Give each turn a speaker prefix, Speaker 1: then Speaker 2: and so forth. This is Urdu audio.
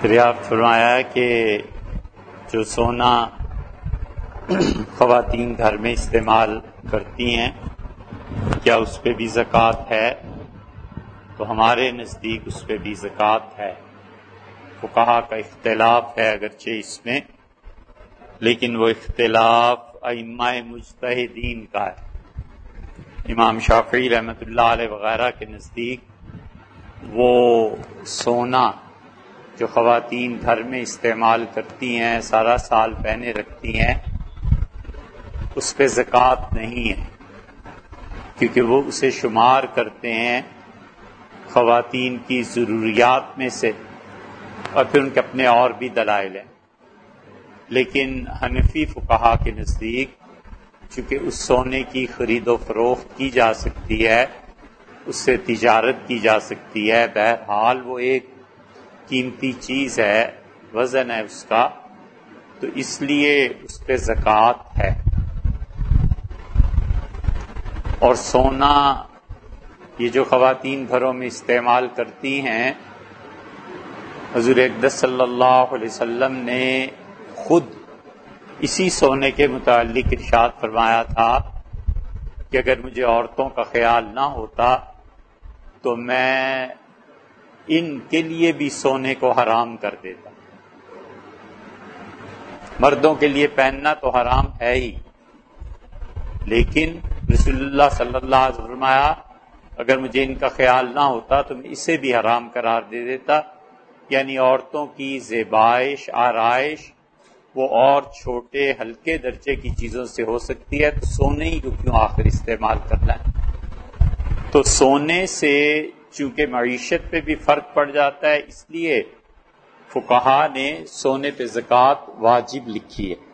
Speaker 1: دریافت فرمایا کہ جو سونا خواتین گھر میں استعمال کرتی ہیں کیا اس پہ بھی زکوٰۃ ہے؟ تو ہمارے نزدیک اس پہ بھی زکوٰۃ ہے۔ فقہا کا اختلاف ہے اگرچہ اس میں، لیکن وہ اختلاف ائمہ مجتہدین کا ہے۔ امام شافعی رحمۃ اللہ علیہ وغیرہ کے نزدیک وہ سونا جو خواتین گھر میں استعمال کرتی ہیں، سارا سال پہنے رکھتی ہیں، اس پہ زکوٰۃ نہیں ہے، کیونکہ وہ اسے شمار کرتے ہیں خواتین کی ضروریات میں سے، اور پھر ان کے اپنے اور بھی دلائل ہیں۔ لیکن حنفی فقہا کے نزدیک چونکہ اس سونے کی خرید و فروخت کی جا سکتی ہے، اس سے تجارت کی جا سکتی ہے، بہرحال وہ ایک قیمتی چیز ہے، وزن ہے اس کا، تو اس لیے اس پہ زکوٰۃ ہے۔ اور سونا یہ جو خواتین گھروں میں استعمال کرتی ہیں، حضور اقدس صلی اللہ علیہ وسلم نے خود اسی سونے کے متعلق ارشاد فرمایا تھا کہ اگر مجھے عورتوں کا خیال نہ ہوتا تو میں ان کے لیے بھی سونے کو حرام کر دیتا۔ مردوں کے لیے پہننا تو حرام ہے ہی، لیکن رسول اللہ صلی اللہ علیہ وسلم فرمایا اگر مجھے ان کا خیال نہ ہوتا تو میں اسے بھی حرام قرار دے دیتا، یعنی عورتوں کی زیبائش آرائش وہ اور چھوٹے ہلکے درجے کی چیزوں سے ہو سکتی ہے، تو سونے ہی کو کیوں آخر استعمال کرنا ہے؟ تو سونے سے چونکہ معیشت پہ بھی فرق پڑ جاتا ہے، اس لیے فقہا نے سونے پہ زکوٰۃ واجب لکھی ہے۔